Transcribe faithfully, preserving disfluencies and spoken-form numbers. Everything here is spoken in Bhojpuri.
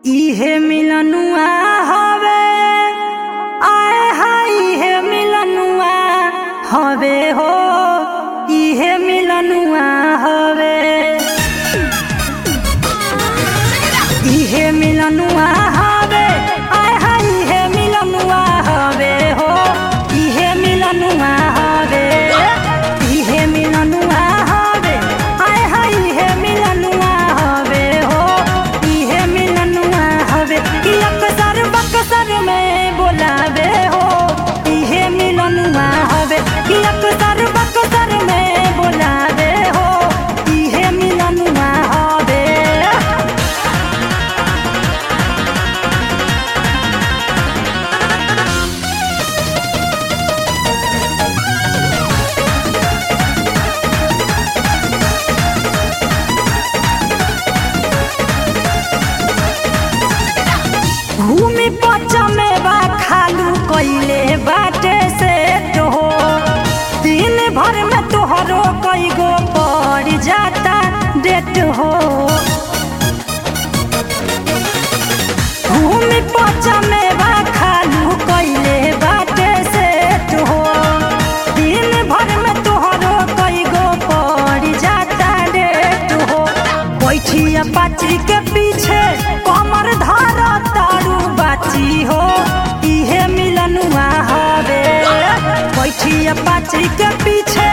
इहे मिलनुआ हवे आए हाय इहे मिलनुआ हवे हो इहे मिलनुआ हवे इहे मिलनुआ हवे आए हाय इहे मिलनुआ हवे हो इहे मिलनुआ हवे इहे मिलनुआ हवे आए हाय इहे मिलनुआ हवे हो इहे मिलनुआ हवे कि अक्सर बक्सर में बोलावे हो इहे मिलनुआ हवे कि अक्सर बक्सर में बोलावे हो इहे मिलनुआ हवे। भूमि पचा में बा खालू कइले बाटे से तो हो दिन भर में तोहरो कई गो पड़ जाता डेट हो भूमि पचा में बा खालू कइले बाटे से तो हो दिन भर में तोहरो कई गो पड़ जाता डेट हो बैठिया पाची के पीछे कमर धारा तारू बाची हो इहे मिलनुआ हवे बैठिया पाची के पीछे